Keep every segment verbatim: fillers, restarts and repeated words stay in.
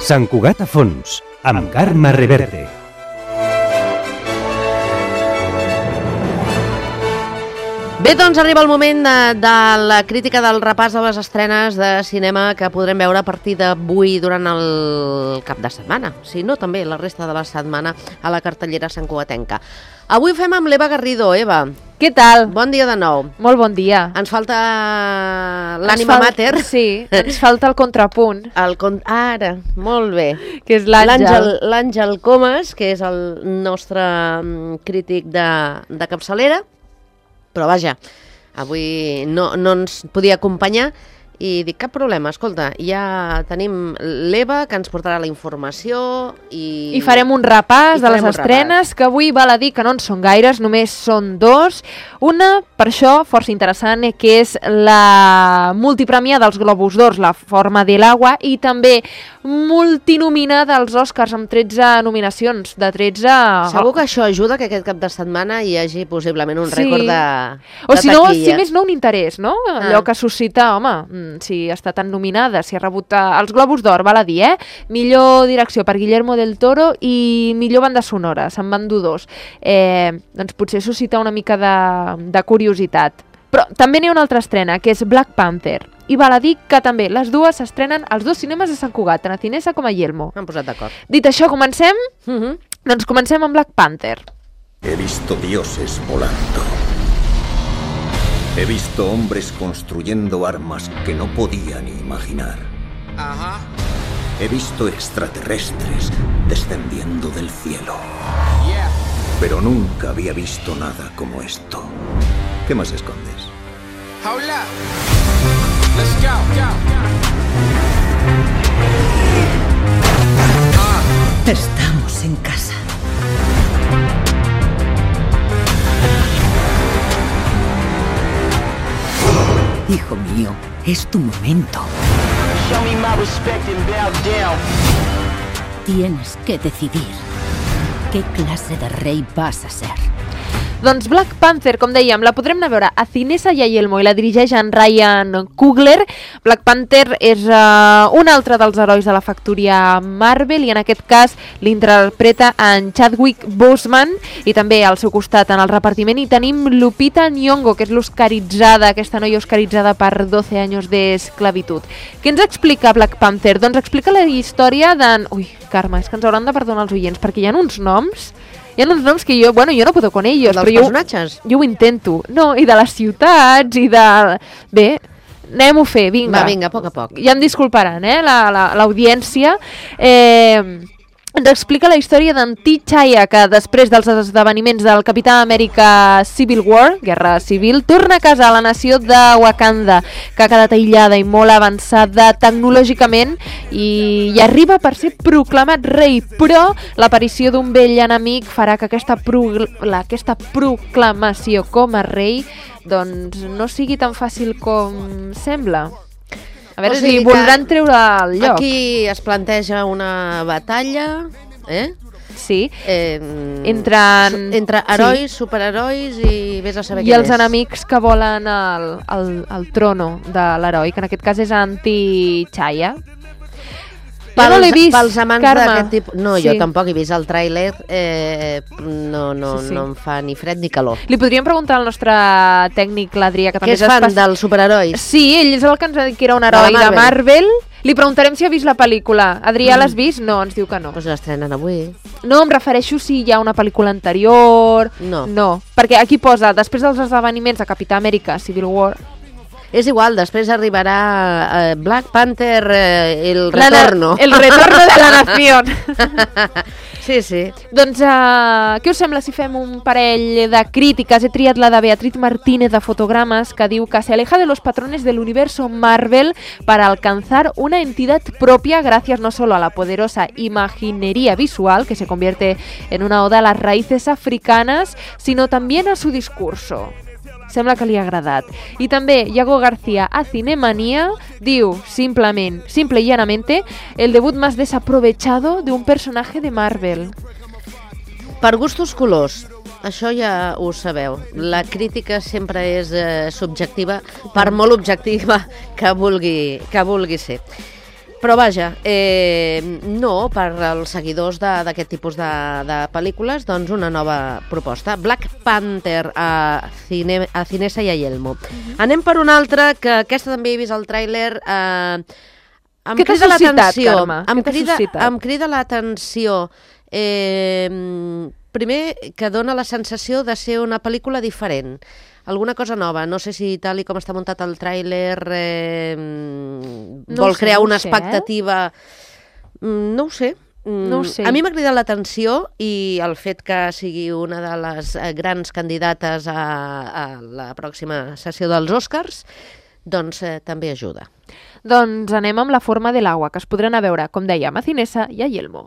Sant Cugat a fons, amb Carme Reverte. Bé, doncs arriba el moment de, de la crítica del repàs de les estrenes de cinema que podrem veure a partir d'avui durant el cap de setmana, si no també la resta de la setmana a la cartellera santcugatenca. Avui ho fem amb l'Eva Garrido. Eva, què tal? Bon dia de nou. Molt bon dia. Ens falta l'ànima fal... mater. Sí, ens falta el contrapunt. El con... Ara, molt bé. Que és l'Àngel. L'Àngel Comas, que és el nostre crític de, de capçalera. Però vaja, avui no, no ens podia acompanyar i dic, cap problema, escolta, ja tenim l'Eva que ens portarà la informació i... I farem un repàs I de les estrenes, repàs. Que avui val a dir que no en són gaires, només són dos. Una, per això, força interessant, que és la multipremiada dels Globus d'Or, La forma de l'agua, i també multinominada als Oscars amb tretze nominacions, de tretze... Segur que això ajuda que aquest cap de setmana hi hagi possiblement un sí. rècord de, de o si taquilla. no, si més no, un interès, no? Allò ah. que suscita, home, si està tan nominada, si ha rebut els Globus d'Or, val a dir, eh? Millor direcció per Guillermo del Toro i millor banda sonora, se'n van dur dos. Eh, doncs potser suscita una mica de, de curiositat. Però també n'hi ha una altra estrena, que és Black Panther. I val a dir que també les dues s'estrenen als dos cinemes de Sant Cugat, tant a Cinesa com a Yelmo. M'han posat d'acord. Dit això, comencem? Uh-huh. Doncs comencem amb Black Panther. He visto dioses volando. He visto hombres construyendo armas que no podía ni imaginar. Ajá. He visto extraterrestres descendiendo del cielo. Yeah. Pero nunca había visto nada como esto. ¿Qué más escondes? Hold up. Let's go, go, go. Uh. Estamos en casa. Hijo mío, es tu momento. Show me my respect and bow down. Tienes que decidir qué clase de rey vas a ser. Doncs Black Panther, com dèiem, la podrem anar a veure a Cinesa i a Yelmo i la dirigeix en Ryan Coogler. Black Panther és uh, un altre dels herois de la factoria Marvel i en aquest cas l'interpreta en Chadwick Boseman i també al seu costat en el repartiment hi tenim Lupita Nyong'o, que és l'oscaritzada, aquesta noia oscaritzada per doce anys d'esclavitud. Què ens explica Black Panther? Doncs explica la història d'en... Ui, Carme, és que ens hauran de perdonar els oients perquè hi ha uns noms... Hi ha uns noms que jo, bueno, jo no puedo con ellos. Dels però personatges? Jo, jo ho intento. No, i de les ciutats, i de... Bé, anem-ho a fer, vinga. Va, vinga, a poc a poc. Ja em disculparan, eh, l'audiència. La, la, eh... Ens explica la història d'en T'Challa, que després dels esdeveniments del Capità Amèrica Civil War, Guerra Civil, torna a casa a la nació de Wakanda, que ha quedat aïllada i molt avançada tecnològicament i, i arriba per ser proclamat rei, però l'aparició d'un vell enemic farà que aquesta, pro, la, aquesta proclamació com a rei doncs no sigui tan fàcil com sembla. A veure, o sigui, si voldran treure el lloc. Aquí es planteja una batalla, eh? Sí, eh, entre, entre herois, sí. superherois i vés a saber I què els és. Enemics que volen el, el, el trono de l'heroi, que en aquest cas és en T'Challa. Pels, no l'he vist, pels amants d'aquest tipus... No, sí. jo tampoc he vist el tràiler, eh, no, no, sí, sí. no em fa ni fred ni calor. Li podríem preguntar al nostre tècnic, l'Adrià, que, que també és fan espai... dels superherois. Sí, ell és el que ens ha dit que era un heroi de Marvel. de Marvel. Li preguntarem si ha vist la pel·lícula. Adrià, mm. l'has vist? No, ens diu que no. Doncs l'estrenen avui. No, em refereixo si hi ha una pel·lícula anterior... No. No, perquè aquí posa, després dels esdeveniments de Capità Amèrica Civil War... És igual, després arribarà uh, Black Panther, uh, el retorno. La, el retorno de la nació. Sí, sí. Doncs, uh, què us sembla si fem un parell de crítiques? He triat la de Beatriz Martínez de Fotogramas, que diu que se aleja de los patrones del universo Marvel para alcanzar una entidad propia gracias no solo a la poderosa imaginería visual, que se convierte en una oda a las raíces africanas, sino también a su discurso. Sembla que li ha agradat. I també Iago García a Cinemanía diu simplement, simple y llanamente, el debut más desaprovechado de un personaje de Marvel. Per gustos colors, això ja ho sabeu. La crítica sempre és eh, subjectiva, per molt objectiva que vulgui, que vulgui ser. Però vaja, eh, no, per als seguidors d'aquest tipus de, de pel·lícules, doncs una nova proposta. Black Panther a, Cine, a Cinesa i a Yelmo. Uh-huh. Anem per una altra, que aquesta també he vist el tràiler. Eh, em Què t'ha crida suscitat, l'atenció. Carme? Em Què t'ha crida, suscitat? em crida l'atenció. Eh, primer, que dona la sensació de ser una pel·lícula diferent. Alguna cosa nova. No sé si tal i com està muntat el tràiler eh, no vol sé, crear no una sé, expectativa... Eh? No ho sé. No ho sé. A mi m'ha cridat l'atenció i el fet que sigui una de les grans candidates a, a la pròxima sessió dels Oscars, doncs eh, també ajuda. Doncs anem amb La forma de l'agua, que es podran a veure, com dèiem, a Cinesa i a Yelmo.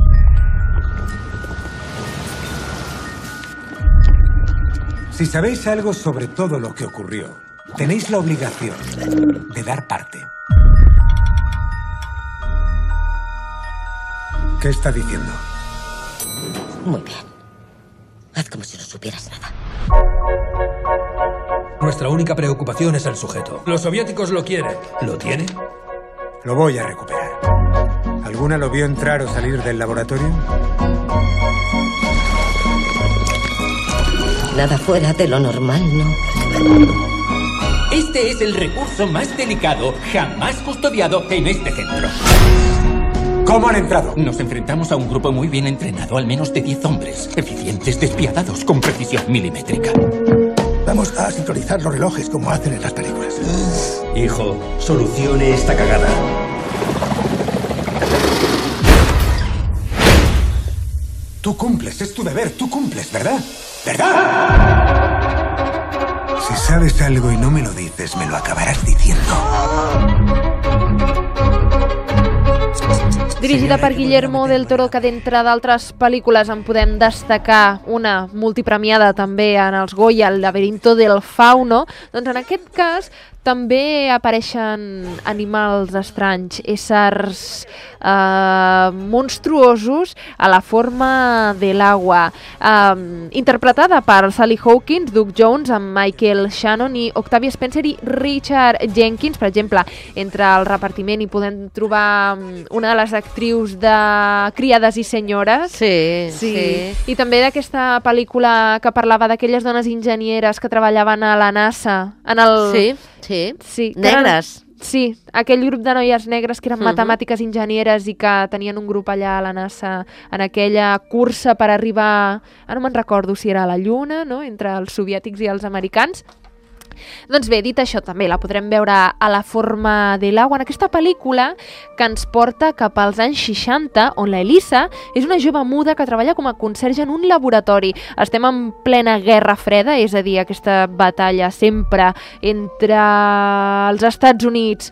Si sabéis algo sobre todo lo que ocurrió, tenéis la obligación de dar parte. ¿Qué está diciendo? Muy bien. Haz como si no supieras nada. Nuestra única preocupación es el sujeto. Los soviéticos lo quieren. ¿Lo tiene? Lo voy a recuperar. ¿Alguna lo vio entrar o salir del laboratorio? Nada fuera de lo normal, ¿no? Este es el recurso más delicado jamás custodiado en este centro. ¿Cómo han entrado? Nos enfrentamos a un grupo muy bien entrenado, al menos de diez hombres, eficientes, despiadados, con precisión milimétrica. Vamos a sincronizar los relojes como hacen en las películas. Hijo, solucione esta cagada. Tú cumples, es tu deber, tú cumples, ¿verdad? ¿Verdad? Si sabes algo y no me lo dices, me lo acabarás diciendo. Dirigida per Guillermo del Toro, que d'entre d'altres pel·lícules en podem destacar una multipremiada també en els Goya, El laberinto del fauno, doncs en aquest cas també apareixen animals estranys, éssers eh, monstruosos a la forma de l'agua, eh, interpretada per Sally Hawkins, Doug Jones, amb Michael Shannon i Octavia Spencer i Richard Jenkins. Per exemple, entre el repartiment hi podem trobar una de les actrius de Criades i senyores. Sí, sí. sí. I també d'aquesta pel·lícula que parlava d'aquelles dones enginyeres que treballaven a la NASA. En el... Sí, sí. sí negres. Eren... Sí, aquell grup de noies negres que eren uh-huh. matemàtiques enginyeres i que tenien un grup allà a la NASA en aquella cursa per arribar... Ah, no me'n recordo si era a la Lluna, no?, entre els soviètics i els americans. Doncs bé, dit això, també la podrem veure a La forma de l'agua, en aquesta pel·lícula que ens porta cap als anys seixanta, on la Elisa és una jove muda que treballa com a conserge en un laboratori. Estem en plena Guerra Freda, és a dir, aquesta batalla sempre entre els Estats Units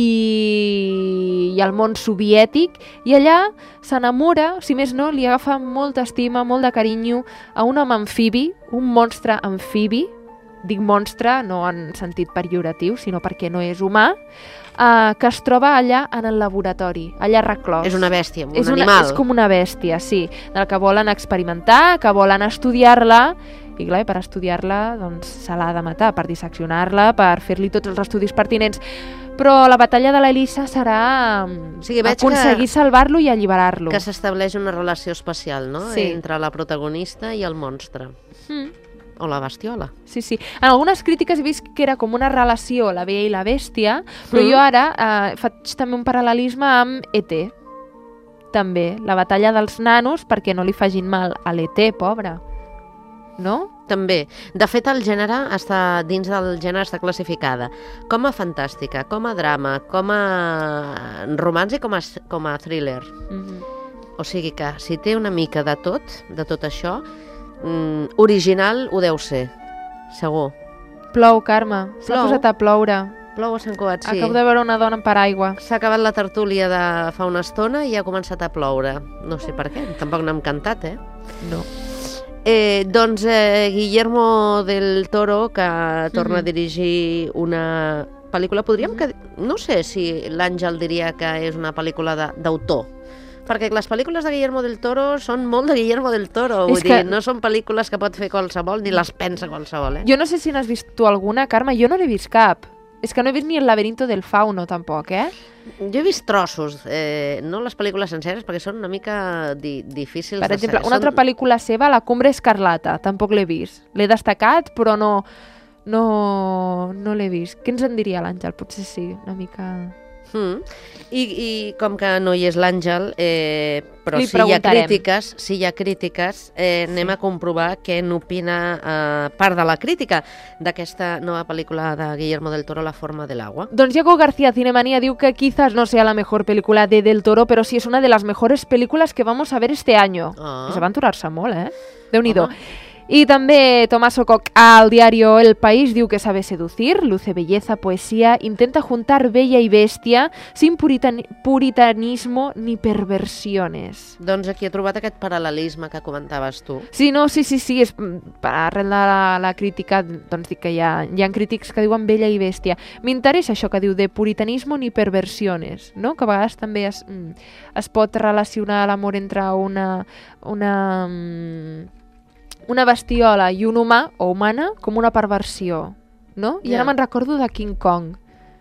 i, i el món soviètic, i allà s'enamora, si més no, li agafa molta estima, molt de carinyo a un home amfibi, un monstre amfibi. Dic monstre no en sentit pejoratiu, sinó perquè no és humà, eh, que es troba allà en el laboratori, allà reclòs. És una bèstia, un és una, animal. És com una bèstia, sí, del que volen experimentar, que volen estudiar-la, i clar, per estudiar-la doncs, se l'ha de matar, per disseccionar-la, per fer-li tots els estudis pertinents. Però la batalla de l'Elisa serà o sigui, aconseguir salvar-lo i alliberar-lo. Que s'estableix una relació especial, no?, sí. entre la protagonista i el monstre. Mm. O la bestiola. Sí, sí. En algunes crítiques he vist que era com una relació, la Bella i la Bèstia, però mm. jo ara eh, faig també un paral·lelisme amb E T. També, la batalla dels nanos perquè no li facin mal a l'E T, pobre. No? També. De fet, el gènere està dins del gènere està classificada com a fantàstica, com a drama, com a romanç i com a, com a thriller. Mm-hmm. O sigui que si té una mica de tot, de tot això, Mm, original ho deu ser, segur. Plou, Carme. S'ha posat a ploure. Plou a Sant Cugat, sí. Acabo de veure una dona amb paraigua. S'ha acabat la tertúlia de fa una estona i ha començat a ploure. No sé per què, tampoc n'hem cantat, eh? No. Eh, doncs eh, Guillermo del Toro, que torna mm-hmm. a dirigir una pel·lícula, podríem mm-hmm. que... No sé si l'Àngel diria que és una pel·lícula d'autor. Perquè les pel·lícules de Guillermo del Toro són molt de Guillermo del Toro, vull dir, no són pel·lícules que pot fer qualsevol ni les pensa qualsevol, eh? Jo no sé si n'has vist tu alguna, Carme, jo no n'he vist cap. És que no he vist ni el laberinto del fauno, tampoc, eh? Jo he vist trossos, eh, no les pel·lícules senceres, perquè són una mica di difícils Per de exemple, ser. una altra pel·lícula seva, La cumbre escarlata, tampoc l'he vist. L'he destacat, però no, no, no l'he vist. Què ens en diria l'Àngel? Potser sí, una mica... Mm. I, I com que no hi és l'Àngel, eh, però Li si hi ha preguntarem. crítiques, si hi ha crítiques, eh, anem a comprovar què n'opina eh, part de la crítica d'aquesta nova pel·lícula de Guillermo del Toro, La forma del agua. Don Diego García Cinemanía diu que quizás no sea la mejor película de Del Toro, pero sí es una de las mejores películas que vamos a ver este año. Ah. Es va enturar-se molt, eh? Déu-n'hi-do. Y también Tomás Ococ al diario El País diu que sabe seducir, luce belleza, poesía, intenta juntar bella y bestia sin puritan puritanismo ni perversiones. Doncs aquí he trobat aquest paral·lelisme que comentaves tu. Sí, no, sí, sí, sí, és, arrel de la, la crítica, doncs dic que hi ha, hi ha crítics que diuen bella i bèstia. M'interessa això que diu de puritanismo ni perversiones, no? Que a vegades també es, es pot relacionar l'amor entre una... una una bestiola i un humà o humana com una perversió, no? I Ja. ara me'n recordo de King Kong.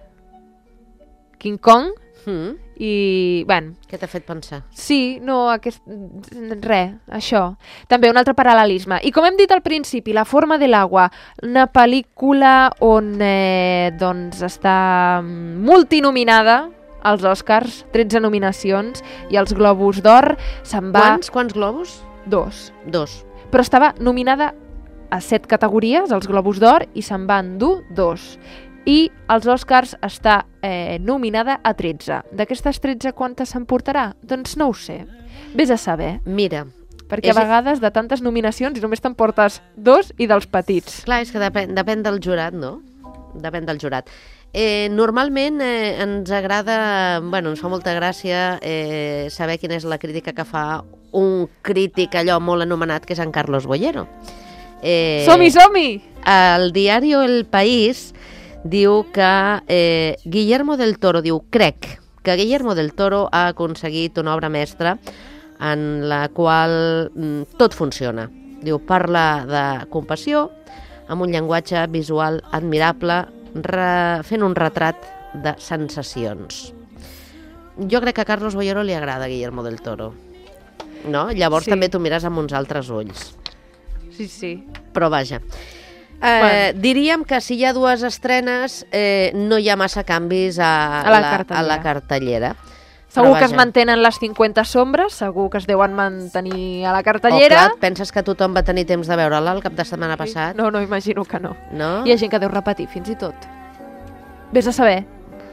King Kong Mm. i... Bueno, Què t'ha fet pensar? sí, no, aquest... Res, això. També un altre paral·lelisme. I com hem dit al principi, La forma de l'agua, una pel·lícula on eh, doncs està multinominada als Oscars, tretze nominacions, i els Globus d'Or se'n va... Quants? Quants globus? Dos. Dos. Però estava nominada a set categories, als Globus d'Or, i se'n va endur dos. I als Oscars està eh, nominada a tretze. D'aquestes tretze, quantes s'emportarà? Doncs no ho sé. Vés a saber. Mira, Perquè és- a vegades de tantes nominacions només t'emportes dos i dels petits. clar, és que depèn, depèn del jurat, no? Depèn del jurat. Eh, normalment eh, ens agrada, bueno, ens fa molta gràcia eh, saber quina és la crítica que fa un crític allò molt anomenat, que és en Carlos Bollero. Eh, Som-hi, som-hi! El diari El País diu que eh, Guillermo del Toro, diu, crec que Guillermo del Toro ha aconseguit una obra mestra en la qual mm, tot funciona. Diu, parla de compassió, amb un llenguatge visual admirable, re, fent un retrat de sensacions. Jo crec que a Carlos Bollero li agrada Guillermo del Toro. No? Llavors Sí. també t'ho mires amb uns altres ulls. Sí, sí. Però vaja. Eh, Bueno. Diríem que si hi ha dues estrenes eh, no hi ha massa canvis a, A la la, a cartellera. la cartellera. Segur Però que es vaja. mantenen les cinquanta sombres, segur que es deuen mantenir a la Oh, cartellera. clar, penses que tothom va tenir temps de veure-la el cap de setmana passat? No, no, imagino que no. No? Hi ha gent que deu repetir, fins i tot. Vés a saber.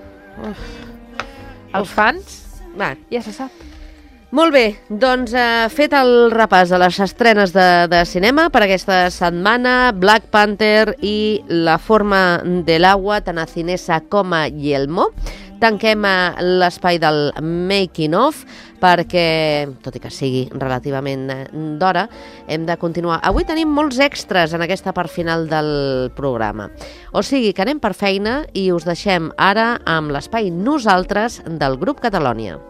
Els fans, Va. ja se sap. Molt bé, doncs eh, fet el repàs de les estrenes de, de cinema per aquesta setmana, Black Panther i La forma de l'agua, tant a Cinesa com a Yelmo. Tanquem eh, l'espai del making of perquè, tot i que sigui relativament eh, d'hora, hem de continuar. Avui tenim molts extras en aquesta part final del programa. O sigui que anem per feina i us deixem ara amb l'espai Nosaltres del grup Catalònia.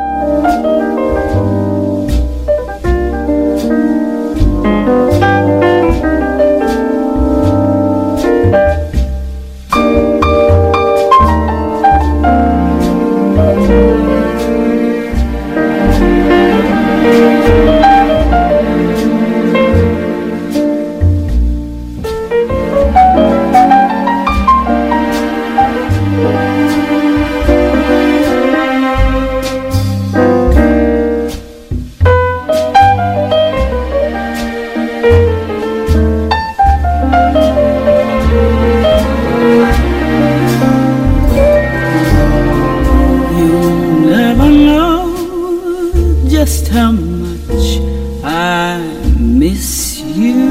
You'll never know just how much I miss you.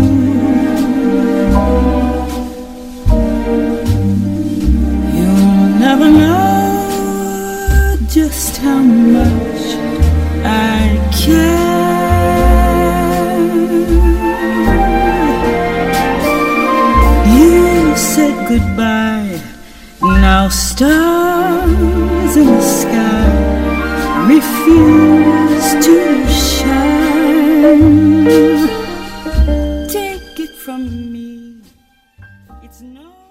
You'll never know just how much I care. You said goodbye, now stars in the sky refuse to shine. Take it from me, it's no